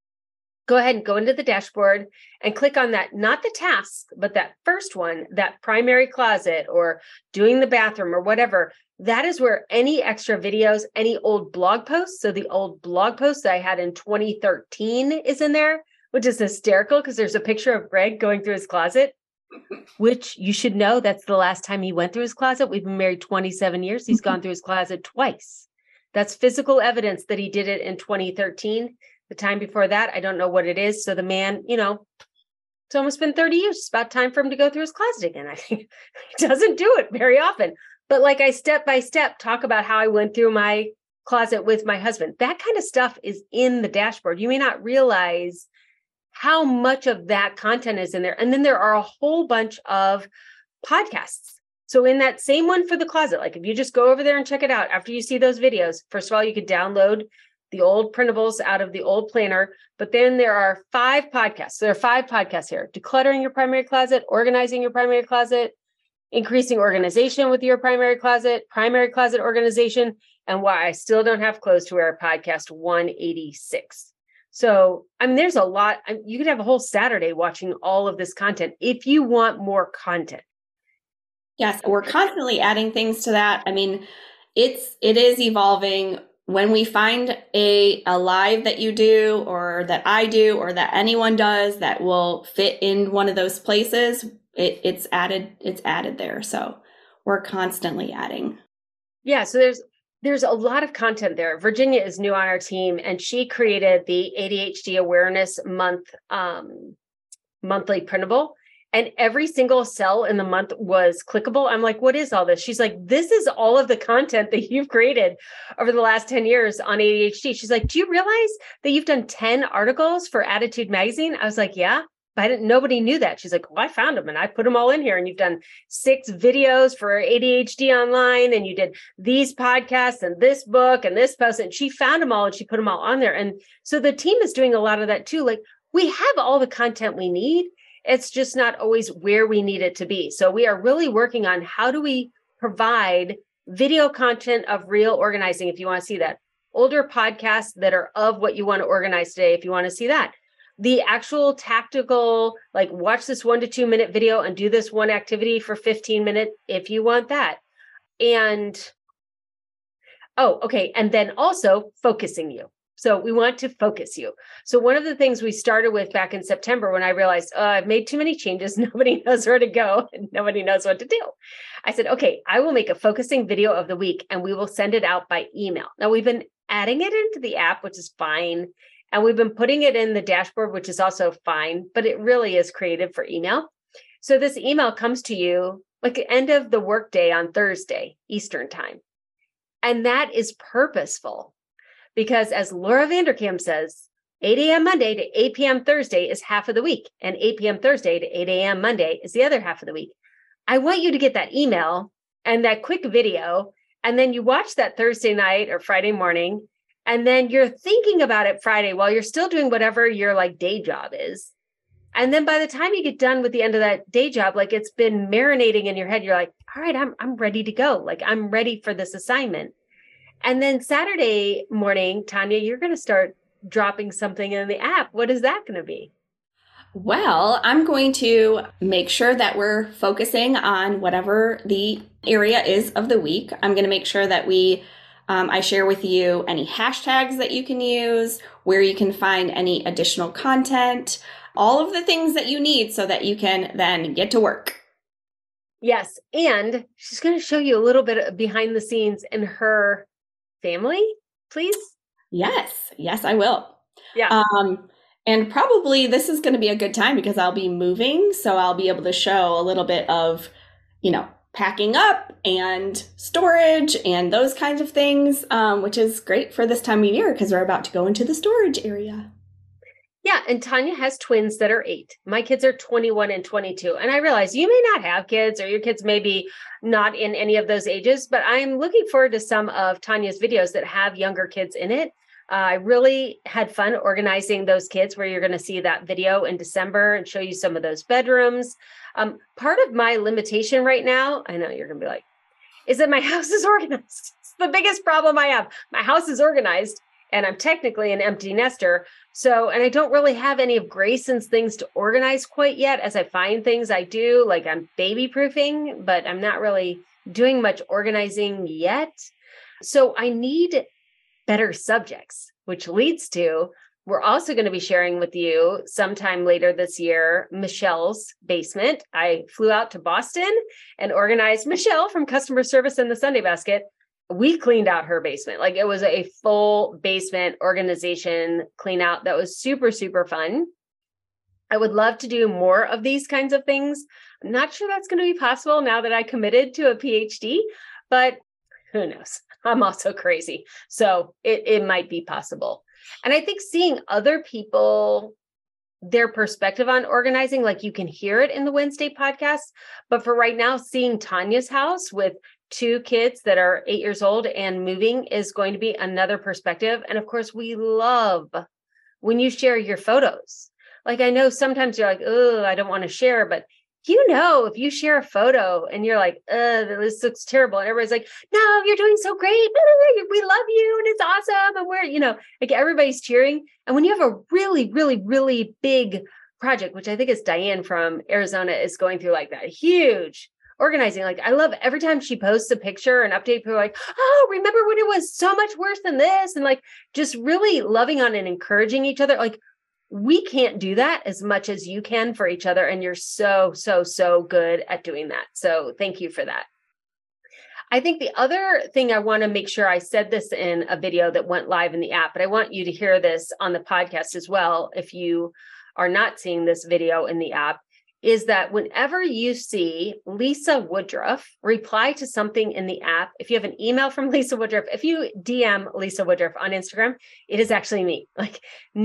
S2: Go ahead and go into the dashboard and click on that, not the task, but that first one, that primary closet or doing the bathroom or whatever. That is where any extra videos, any old blog posts. So the old blog post that I had in 2013 is in there, which is hysterical because there's a picture of Greg going through his closet, which you should know that's the last time he went through his closet. We've been married 27 years. He's gone through his closet twice. That's physical evidence that he did it in 2013. The time before that, I don't know what it is. So the man, it's almost been 30 years. It's about time for him to go through his closet again. I think he doesn't do it very often. But like I step by step talk about how I went through my closet with my husband. That kind of stuff is in the dashboard. You may not realize how much of that content is in there. And then there are a whole bunch of podcasts. So in that same one for the closet, like if you just go over there and check it out after you see those videos, first of all, you could download the old printables out of the old planner, but then there are 5 podcasts. There are 5 podcasts here: decluttering your primary closet, organizing your primary closet, increasing organization with your primary closet organization, and why I still don't have clothes to wear, podcast 186. So, there's a lot. You could have a whole Saturday watching all of this content if you want more content.
S3: Yes, we're constantly adding things to that. It is evolving. When we find a live that you do or that I do or that anyone does that will fit in one of those places, it's added there. So we're constantly adding.
S2: Yeah. So there's a lot of content there. Virginia is new on our team and she created the ADHD Awareness Month monthly printable. And every single cell in the month was clickable. I'm like, what is all this? She's like, this is all of the content that you've created over the last 10 years on ADHD. She's like, do you realize that you've done 10 articles for Attitude Magazine? I was like, yeah, but nobody knew that. She's like, well, I found them and I put them all in here. And you've done 6 videos for ADHD online. And you did these podcasts and this book and this post. And she found them all and she put them all on there. And so the team is doing a lot of that too. Like we have all the content we need. It's just not always where we need it to be. So we are really working on how do we provide video content of real organizing if you want to see that. Older podcasts that are of what you want to organize today if you want to see that. The actual tactical, like watch this 1 to 2 minute video and do this one activity for 15 minutes if you want that. And, and then also focusing you. So we want to focus you. So one of the things we started with back in September when I realized I've made too many changes, nobody knows where to go and nobody knows what to do. I said, okay, I will make a focusing video of the week and we will send it out by email. Now we've been adding it into the app, which is fine. And we've been putting it in the dashboard, which is also fine, but it really is created for email. So this email comes to you like the end of the workday on Thursday, Eastern time. And that is purposeful. Because as Laura Vanderkam says, 8 a.m. Monday to 8 p.m. Thursday is half of the week, and 8 p.m. Thursday to 8 a.m. Monday is the other half of the week. I want you to get that email and that quick video, and then you watch that Thursday night or Friday morning, and then you're thinking about it Friday while you're still doing whatever your like day job is. And then by the time you get done with the end of that day job, like it's been marinating in your head, you're like, all right, I'm ready to go. Like I'm ready for this assignment. And then Saturday morning, Tanya, you're going to start dropping something in the app. What is that going to be?
S3: Well, I'm going to make sure that we're focusing on whatever the area is of the week. I'm going to make sure that I share with you any hashtags that you can use, where you can find any additional content, all of the things that you need so that you can then get to work.
S2: Yes. And she's going to show you a little bit of behind the scenes in her family, please?
S3: Yes, I will.
S2: Yeah.
S3: And probably this is going to be a good time because I'll be moving. So I'll be able to show a little bit of, packing up and storage and those kinds of things, which is great for this time of year because we're about to go into the storage area.
S2: Yeah. And Tanya has twins that are 8. My kids are 21 and 22. And I realize you may not have kids or your kids may be not in any of those ages, but I'm looking forward to some of Tanya's videos that have younger kids in it. I really had fun organizing those kids where you're going to see that video in December and show you some of those bedrooms. Part of my limitation right now, I know you're going to be like, is that my house is organized. It's the biggest problem I have. My house is organized and I'm technically an empty nester. So, and I don't really have any of Grayson's things to organize quite yet. As I find things I do, like I'm baby proofing, but I'm not really doing much organizing yet. So I need better subjects, which leads to, we're also going to be sharing with you sometime later this year, Michelle's basement. I flew out to Boston and organized Michelle from customer service in the Sunday Basket. We cleaned out her basement. Like it was a full basement organization clean out that was super, super fun. I would love to do more of these kinds of things. I'm not sure that's going to be possible now that I committed to a PhD, but who knows? I'm also crazy. So it might be possible. And I think seeing other people, their perspective on organizing, like you can hear it in the Wednesday podcast. But for right now, seeing Tanya's house with 2 kids that are 8 years old and moving is going to be another perspective. And of course, we love when you share your photos. Like I know sometimes you're like, oh, I don't want to share, but if you share a photo and you're like, this looks terrible. And everybody's like, no, you're doing so great. We love you. And it's awesome. And we're, like everybody's cheering. And when you have a really, really, really big project, which I think is Diane from Arizona is going through like that huge organizing. Like I love every time she posts a picture and update, people are like, oh, remember when it was so much worse than this? And like, just really loving on and encouraging each other. Like, we can't do that as much as you can for each other. And you're so, so, so good at doing that. So thank you for that. I think the other thing I want to make sure, I said this in a video that went live in the app, but I want you to hear this on the podcast as well. If you are not seeing this video in the app, is that whenever you see Lisa Woodruff reply to something in the app, if you have an email from Lisa Woodruff, if you DM Lisa Woodruff on Instagram, it is actually me. Like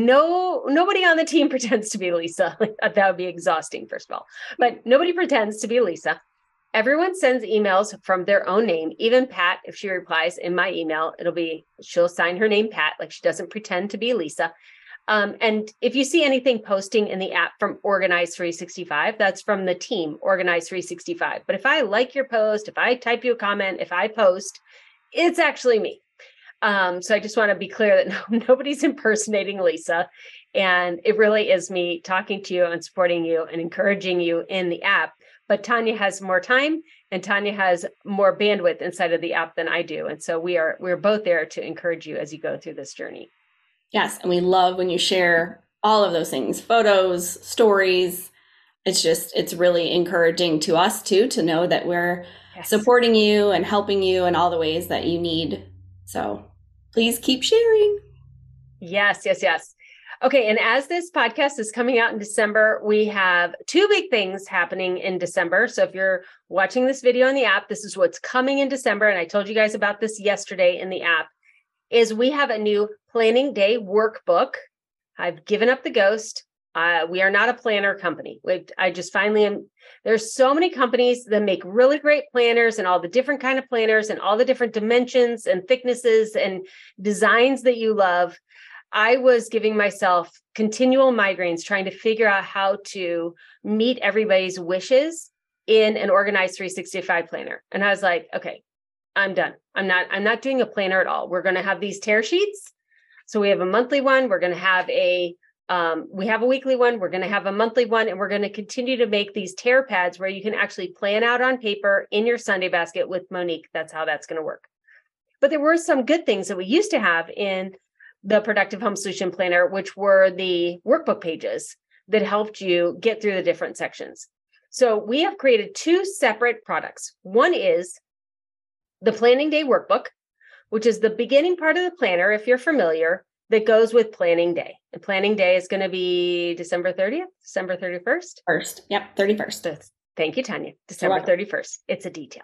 S2: nobody on the team pretends to be Lisa. That would be exhausting, first of all, but nobody pretends to be Lisa. Everyone sends emails from their own name. Even Pat, if she replies in my email, she'll sign her name Pat, like she doesn't pretend to be Lisa. And if you see anything posting in the app from Organize 365, that's from the team, Organize 365. But if I like your post, if I type you a comment, if I post, it's actually me. So I just want to be clear that nobody's impersonating Lisa. And it really is me talking to you and supporting you and encouraging you in the app. But Tanya has more time and Tanya has more bandwidth inside of the app than I do. And so we're both there to encourage you as you go through this journey.
S3: Yes. And we love when you share all of those things, photos, stories. It's really encouraging to us too, to know that we're supporting you and helping you in all the ways that you need. So please keep sharing.
S2: Yes. Okay. And as this podcast is coming out in December, we have 2 big things happening in December. So if you're watching this video in the app, this is what's coming in December. And I told you guys about this yesterday in the app. Is we have a new planning day workbook. I've given up the ghost. We are not a planner company. I just finally am. There's so many companies that make really great planners and all the different kind of planners and all the different dimensions and thicknesses and designs that you love. I was giving myself continual migraines trying to figure out how to meet everybody's wishes in an Organize 365 planner. And I was like, okay, I'm done. I'm not doing a planner at all. We're going to have these tear sheets. So we have a monthly one. We're going to have we have a weekly one. We're going to have a monthly one, and we're going to continue to make these tear pads where you can actually plan out on paper in your Sunday basket with Monique. That's how that's going to work. But there were some good things that we used to have in the Productive Home Solution Planner, which were the workbook pages that helped you get through the different sections. So we have created 2 separate products. One is the Planning Day Workbook, which is the beginning part of the planner, if you're familiar, that goes with Planning Day. And Planning Day is going to be December 30th, December 31st?
S3: 1st. Yep, 31st.
S2: Thank you, Tanya. December 31st. It's a detail.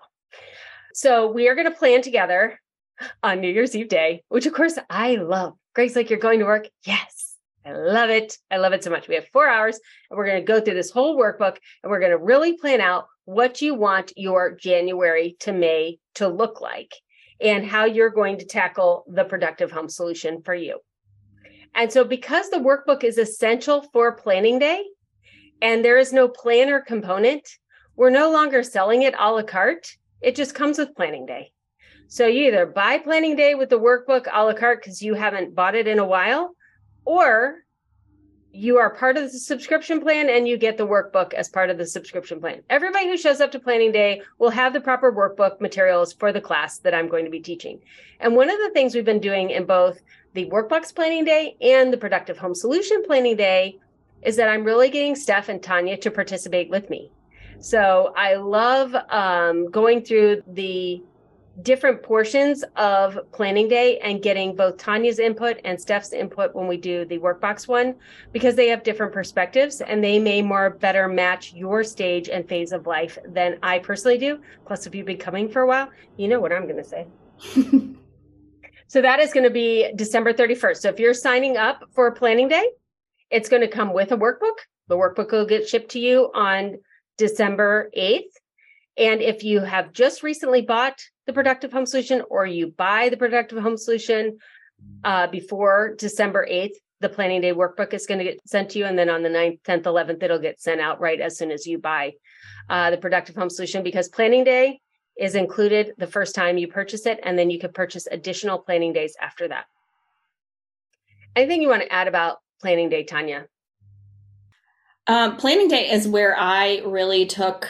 S2: So we are going to plan together on New Year's Eve day, which of course I love. Greg's like, you're going to work? Yes. I love it. I love it so much. We have 4 hours and we're going to go through this whole workbook and we're going to really plan out what you want your January to May to look like and how you're going to tackle the productive home solution for you. And so because the workbook is essential for planning day and there is no planner component, we're no longer selling it a la carte. It just comes with planning day. So you either buy planning day with the workbook a la carte because you haven't bought it in a while, or you are part of the subscription plan and you get the workbook as part of the subscription plan. Everybody who shows up to planning day will have the proper workbook materials for the class that I'm going to be teaching. And one of the things we've been doing in both the workbox planning day and the productive home solution planning day is that I'm really getting Steph and Tanya to participate with me. So I love going through the different portions of planning day and getting both Tanya's input and Steph's input when we do the workbox one, because they have different perspectives and they may better match your stage and phase of life than I personally do. Plus, if you've been coming for a while, you know what I'm going to say. So that is going to be December 31st. So if you're signing up for planning day, it's going to come with a workbook. The workbook will get shipped to you on December 8th. And if you have just recently bought the Productive Home Solution or you buy the Productive Home Solution before December 8th, the planning day workbook is going to get sent to you. And then on the 9th, 10th, 11th, it'll get sent out right as soon as you buy the Productive Home Solution, because planning day is included the first time you purchase it. And then you can purchase additional planning days after that. Anything you want to add about planning day, Tanya?
S3: Planning day is where I really took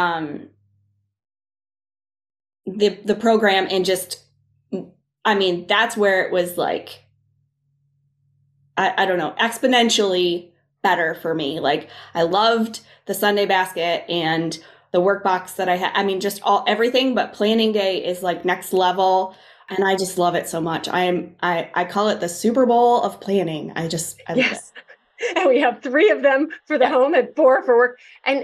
S3: the program and just, I mean, that's where it was like, I don't know, exponentially better for me. Like I loved the Sunday basket and the workbox that I had. I mean, just everything, but planning day is like next level. And I just love it so much. I call it the Super Bowl of planning. I love it.
S2: And we have 3 of them for the home and 4 for work. And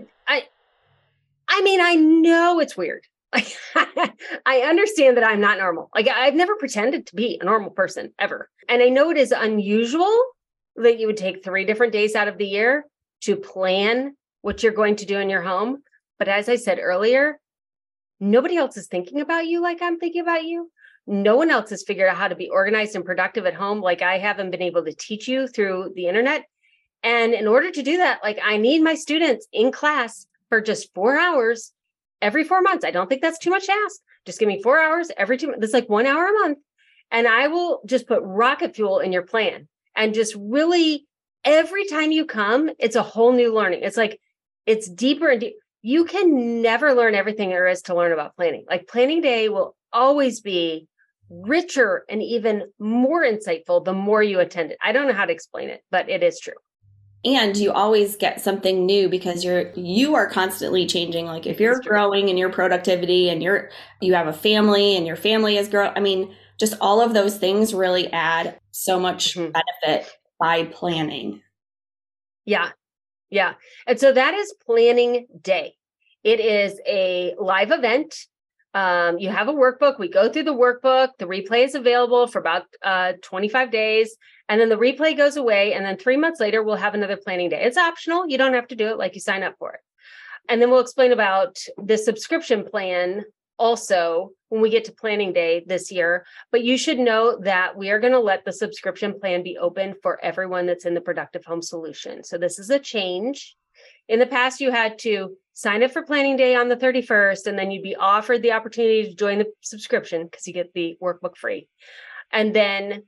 S2: I mean, I know it's weird. Like, I understand that I'm not normal. Like I've never pretended to be a normal person ever. And I know it is unusual that you would take 3 different days out of the year to plan what you're going to do in your home. But as I said earlier, nobody else is thinking about you like I'm thinking about you. No one else has figured out how to be organized and productive at home like I haven't been able to teach you through the internet. And in order to do that, like I need my students in class for just 4 hours every 4 months. I don't think that's too much to ask. Just give me 4 hours every 2 months. That's like 1 hour a month. And I will just put rocket fuel in your plan. And just really, every time you come, it's a whole new learning. It's like, it's deeper and deeper. You can never learn everything there is to learn about planning. Like planning day will always be richer and even more insightful the more you attend it. I don't know how to explain it, but it is true.
S3: And you always get something new because you are constantly changing. Like if you're growing in your productivity and you have a family and your family is growing, I mean, just all of those things really add so much benefit by planning.
S2: Yeah. Yeah. And so that is planning day. It is a live event. You have a workbook. We go through the workbook. The replay is available for about 25 days. And then the replay goes away. And then 3 months later, we'll have another planning day. It's optional. You don't have to do it, like you sign up for it. And then we'll explain about the subscription plan also when we get to planning day this year. But you should know that we are going to let the subscription plan be open for everyone that's in the Productive Home Solution. So this is a change. In the past, you had to sign up for planning day on the 31st, and then you'd be offered the opportunity to join the subscription because you get the workbook free. And then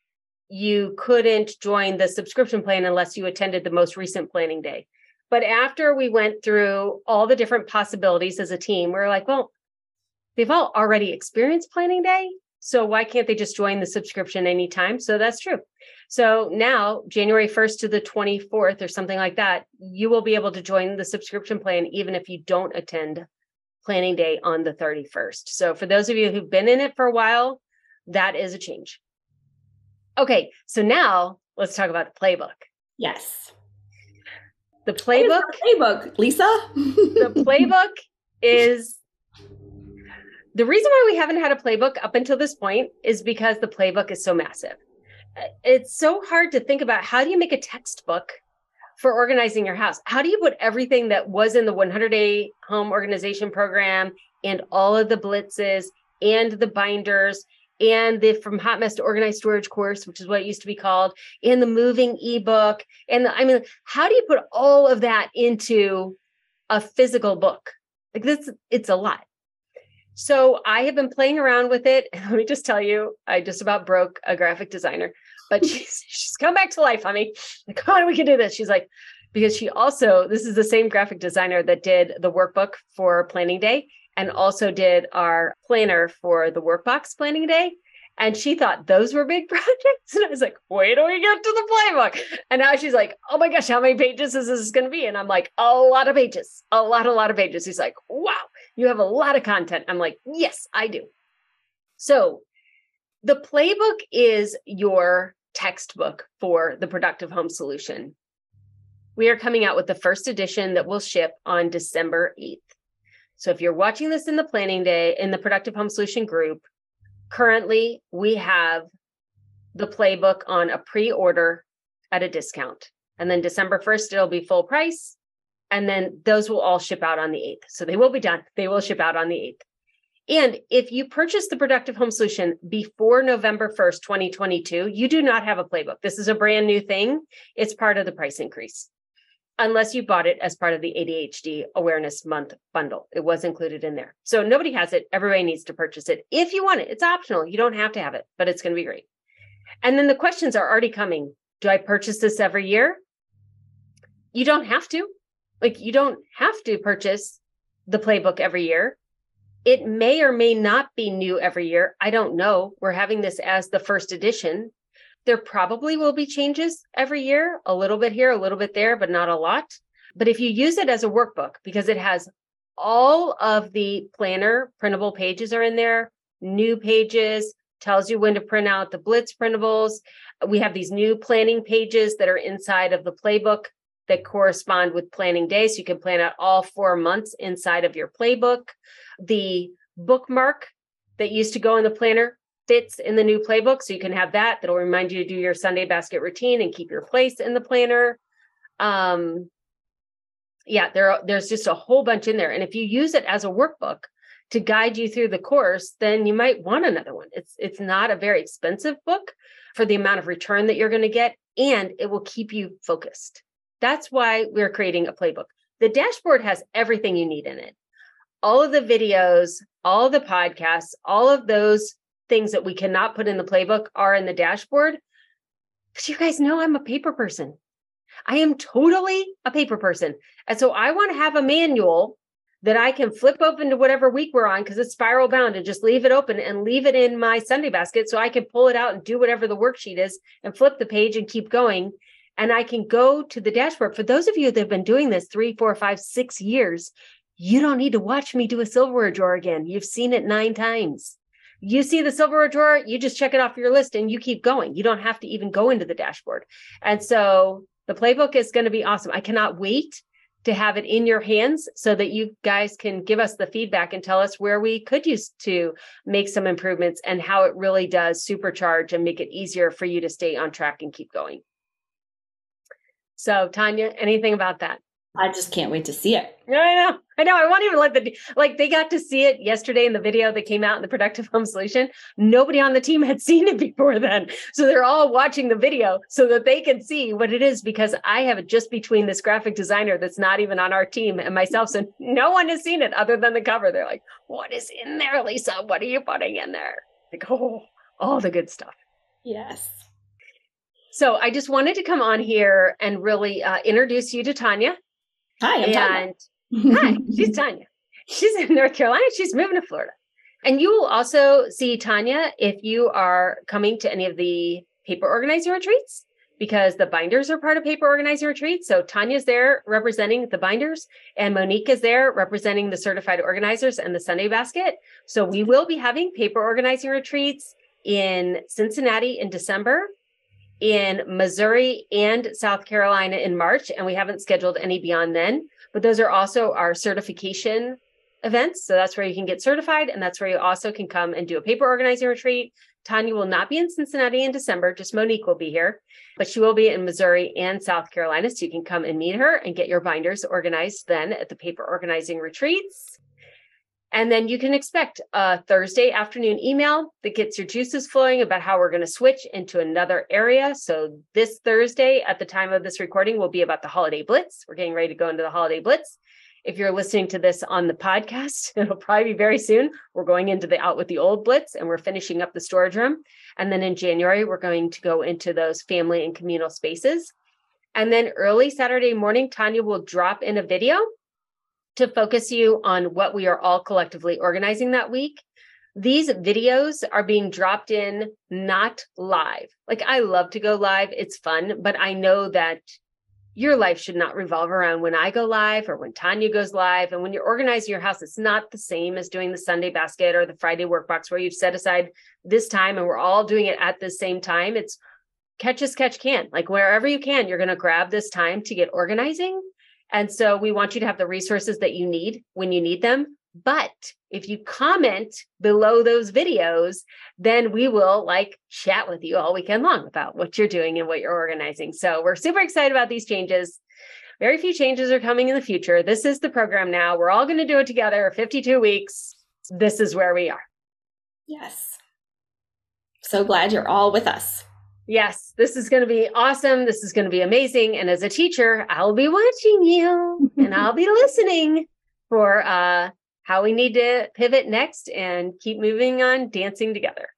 S2: you couldn't join the subscription plan unless you attended the most recent planning day. But after we went through all the different possibilities as a team, we're like, well, they've all already experienced planning day, so why can't they just join the subscription anytime? So that's true. So now, January 1st to the 24th or something like that, you will be able to join the subscription plan even if you don't attend planning day on the 31st. So for those of you who've been in it for a while, that is a change. Okay, so now let's talk about the playbook.
S3: Yes.
S2: The playbook.
S3: What is the playbook, Lisa?
S2: The playbook is... The reason why we haven't had a playbook up until this point is because the playbook is so massive. it's so hard to think about, how do you make a textbook for organizing your house? How do you put everything that was in the 100-day home organization program and all of the blitzes and the binders and the From Hot Mess to Organized Storage course, which is what it used to be called, and the moving ebook. And how do you put all of that into a physical book? Like this, it's a lot. So I have been playing around with it. And let me just tell you, I just about broke a graphic designer, but she's come back to life, honey. Like, come on, we can do this. She's like, because this is the same graphic designer that did the workbook for planning day and also did our planner for the workbox planning day. And she thought those were big projects. And I was like, wait till we get to the playbook. And now she's like, oh my gosh, how many pages is this going to be? And I'm like, a lot of pages, a lot of pages. He's like, wow, you have a lot of content. I'm like, yes, I do. So the playbook is your textbook for the Productive Home Solution. We are coming out with the first edition that will ship on December 8th. So if you're watching this in the planning day in the Productive Home Solution group, currently we have the playbook on a pre-order at a discount. And then December 1st, it'll be full price. And then those will all ship out on the 8th. So they will be done. They will ship out on the 8th. And if you purchase the Productive Home Solution before November 1st, 2022, you do not have a playbook. This is a brand new thing. It's part of the price increase. Unless you bought it as part of the ADHD Awareness Month bundle. It was included in there. So nobody has it. Everybody needs to purchase it. If you want it, it's optional. You don't have to have it, but it's going to be great. And then the questions are already coming. Do I purchase this every year? You don't have to. You don't have to purchase the playbook every year. It may or may not be new every year. I don't know. We're having this as the first edition. There probably will be changes every year, a little bit here, a little bit there, but not a lot. But if you use it as a workbook, because it has all of the planner printable pages are in there, new pages, tells you when to print out the Blitz printables. We have these new planning pages that are inside of the playbook that correspond with planning day. So you can plan out all 4 months inside of your playbook. The bookmark that used to go in the planner fits in the new playbook. So you can have that. That'll remind you to do your Sunday basket routine and keep your place in the planner. There's just a whole bunch in there. And if you use it as a workbook to guide you through the course, then you might want another one. It's not a very expensive book for the amount of return that you're going to get, and it will keep you focused. That's why we're creating a playbook. The dashboard has everything you need in it. All of the videos, all of the podcasts, all of those things that we cannot put in the playbook are in the dashboard. Because you guys know I'm a paper person. I am totally a paper person. And so I want to have a manual that I can flip open to whatever week we're on, because it's spiral bound, and just leave it open and leave it in my Sunday basket so I can pull it out and do whatever the worksheet is and flip the page and keep going. And I can go to the dashboard. For those of you that have been doing this 3, 4, 5, 6 years, you don't need to watch me do a silverware drawer again. You've seen it 9 times. You see the silverware drawer, you just check it off your list and you keep going. You don't have to even go into the dashboard. And so the playbook is going to be awesome. I cannot wait to have it in your hands so that you guys can give us the feedback and tell us where we could use to make some improvements and how it really does supercharge and make it easier for you to stay on track and keep going. So Tanya, anything about that?
S3: I just can't wait to see it.
S2: I know. I won't even they got to see it yesterday in the video that came out in the Productive Home Solution. Nobody on the team had seen it before then. So they're all watching the video so that they can see what it is, because I have it just between this graphic designer that's not even on our team and myself. So no one has seen it other than the cover. They're like, what is in there, Lisa? What are you putting in there? Like, oh, all the good stuff.
S3: Yes.
S2: So I just wanted to come on here and really introduce you to Tanya.
S3: Hi, I'm Tanya.
S2: Hi, she's Tanya. She's in North Carolina. She's moving to Florida. And you will also see Tanya if you are coming to any of the paper organizing retreats, because the binders are part of paper organizing retreats. So Tanya's there representing the binders, and Monique is there representing the certified organizers and the Sunday basket. So we will be having paper organizing retreats in Cincinnati in December, in Missouri and South Carolina in March, and we haven't scheduled any beyond then. But those are also our certification events. So that's where you can get certified, and that's where you also can come and do a paper organizing retreat, Tanya will not be in Cincinnati in December. Just Monique will be here, but she will be in Missouri and South Carolina. So you can come and meet her and get your binders organized then at the paper organizing retreats. And then you can expect a Thursday afternoon email that gets your juices flowing about how we're going to switch into another area. So this Thursday at the time of this recording will be about the Holiday Blitz. We're getting ready to go into the Holiday Blitz. If you're listening to this on the podcast, it'll probably be very soon. We're going into the Out with the Old Blitz and we're finishing up the storage room. And then in January, we're going to go into those family and communal spaces. And then early Saturday morning, Tanya will drop in a video to focus you on what we are all collectively organizing that week. These videos are being dropped in, not live. Like, I love to go live. It's fun, but I know that your life should not revolve around when I go live or when Tanya goes live. And when you're organizing your house, it's not the same as doing the Sunday basket or the Friday workbox where you've set aside this time and we're all doing it at the same time. It's catch as catch can. Like, wherever you can, you're going to grab this time to get organizing. And so we want you to have the resources that you need when you need them. But if you comment below those videos, then we will chat with you all weekend long about what you're doing and what you're organizing. So we're super excited about these changes. Very few changes are coming in the future. This is the program now. We're all going to do it together. 52 weeks. This is where we are.
S3: Yes. So glad you're all with us.
S2: Yes, this is going to be awesome. This is going to be amazing. And as a teacher, I'll be watching you and I'll be listening for how we need to pivot next and keep moving on dancing together.